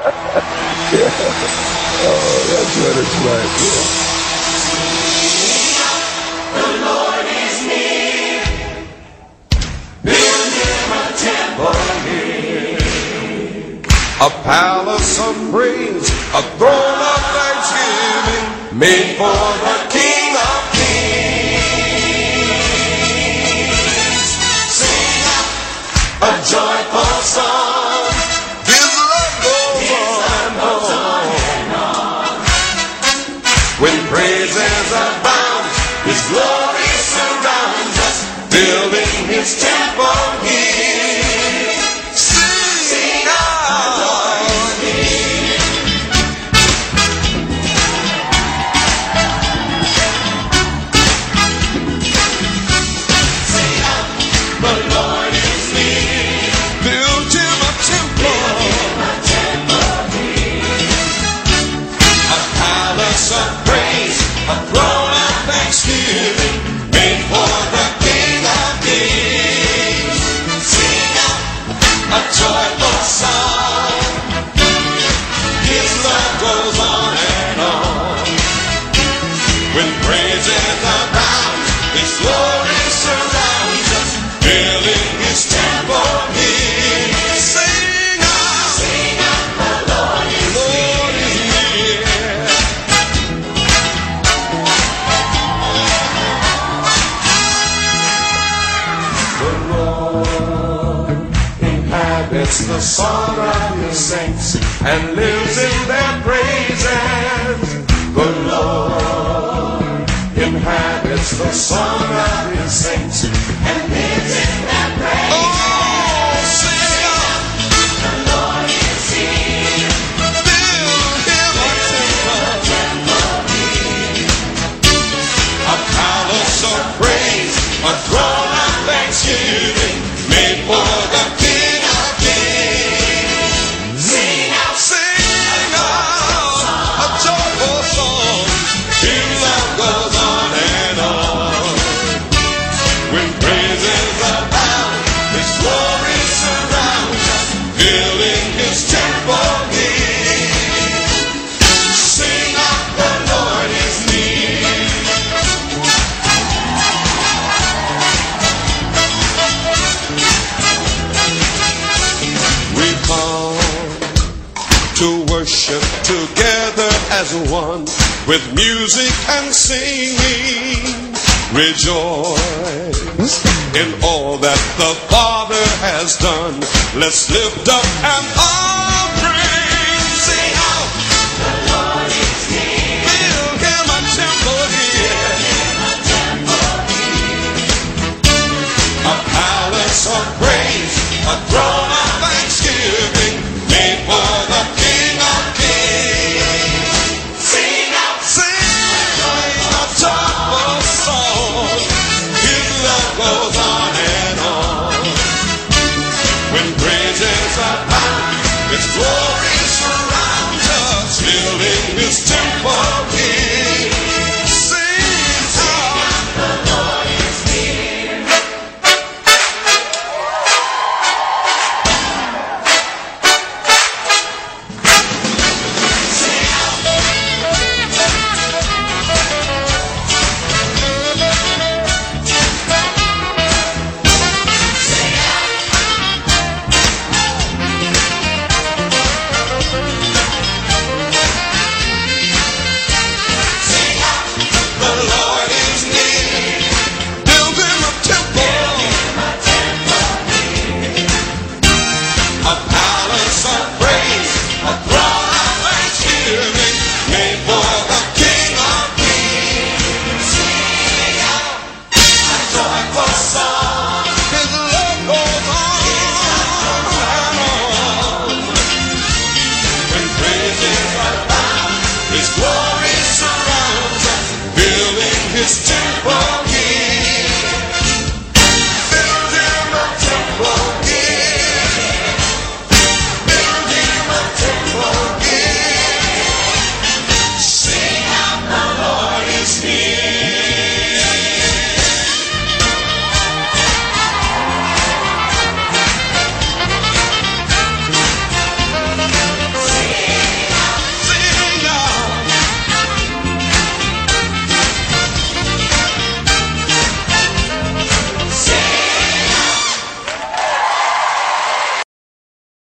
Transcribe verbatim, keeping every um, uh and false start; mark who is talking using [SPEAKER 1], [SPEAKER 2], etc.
[SPEAKER 1] Yeah. Oh, that's what it's like. Yeah.
[SPEAKER 2] The Lord is near. Build him a temple here.
[SPEAKER 3] A palace of praise, a throne of thanksgiving, made for the King of Kings.
[SPEAKER 2] Sing out a joyful song.
[SPEAKER 3] His love goes
[SPEAKER 2] His
[SPEAKER 3] on
[SPEAKER 2] love goes on and on.
[SPEAKER 3] when praises abound.
[SPEAKER 2] His glory surrounds us,
[SPEAKER 3] Building
[SPEAKER 2] His temple here.
[SPEAKER 3] Sing out.
[SPEAKER 2] Sing out, the Lord is near.
[SPEAKER 3] Build him a temple,
[SPEAKER 2] A temple here.
[SPEAKER 3] a palace of praise, a throne of thanksgiving, made for the King of Kings.
[SPEAKER 2] Sing out
[SPEAKER 3] A joyful song. His love goes on and on. When praises abound, His glory surrounds us, filling His temple here. Sing out,
[SPEAKER 2] Sing out, the Lord is
[SPEAKER 3] Lord is near. The Lord inhabits the song of His saints and lives in their praises. The Lord inhabits the song of His saints and lives in their praises. Oh, sing out,
[SPEAKER 2] the Lord is here.
[SPEAKER 3] build Him a temple, a palace of praise, a throne of thanksgiving, made for the King of Kings.
[SPEAKER 2] Sing out,
[SPEAKER 3] Sing out a joyful song. His love goes on and on. When praises abound, His glory surrounds us, filling His temple here. Sing out, the Lord is near. We come to worship together as one, with music and singing. Rejoice in all that the Father has done. Let's lift up and honor